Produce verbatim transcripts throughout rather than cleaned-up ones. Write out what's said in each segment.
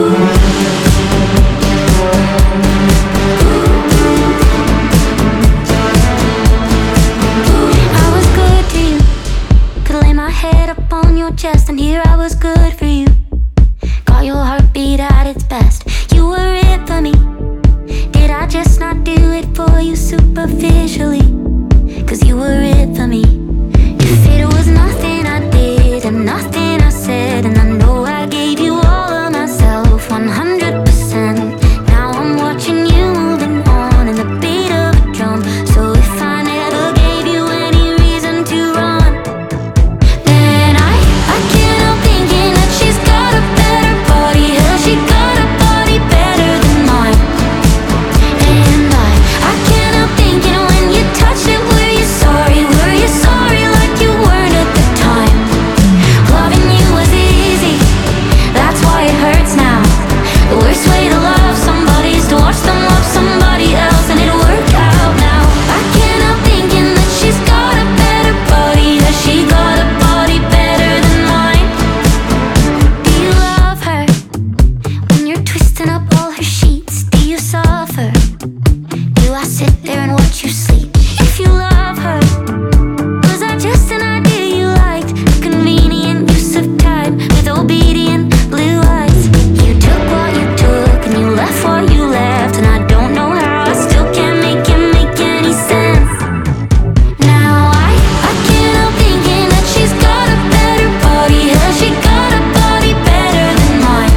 Chest, and here I was good for you. Got your heartbeat at its best. You were it for me. Did I just not do it for you superficially? Cause you were it for me. If it was nothing I did and nothing I said, and I know I gave you all of myself, one hundred percent. Now I'm watching you moving on in the beat of a drum. So if I never gave you any reason to run, then I I can't help thinking that she's got a better body. Hell, she got a body better than mine. And I I can't help thinking when you touched it, were you sorry? Were you sorry like you weren't at the time? Loving you was easy, that's why it hurts now. The worst way to love somebody is to watch them love somebody else, and it worked out now. I can't help thinking that she's got a better body. Has she got a body better than mine? Do you love her? When you're twisting up all her sheets, do you suffer? Do I sit there and watch you sleep? If you love her, was that just an idea you liked? A convenient use of time with obedient blue eyes. You took what you took and you left what you left, and I don't know how I still can't make it make any sense. Now I I can't help thinking that she's got a better body. Has she got a body better than mine?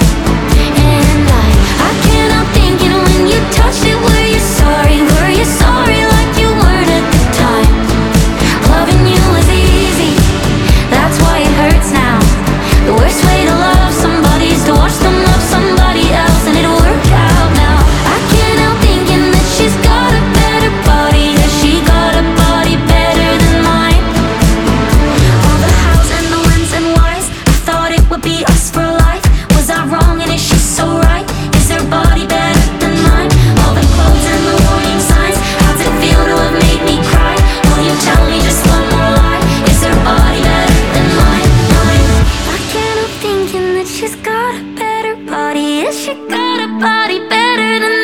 And I I can't help thinking when you touched it, were you sorry? Were you sorry like you weren't at the time? Loving you was easy, that's why it hurts now. The worst way to love somebody is to watch them love somebody else, and it worked out now. I can't help thinking that she's got a better body. Has she got a body better than mine? All the hows and the whens and whys, I thought it would be us for life. Was I wrong and is she so right? Is her body better than mine? All the clothes and the warning signs, how did it feel to have made me cry? Will you tell me just one more lie? Is her body better than mine? Mine. I can't help thinking that she's got a better body. Has she got a body better than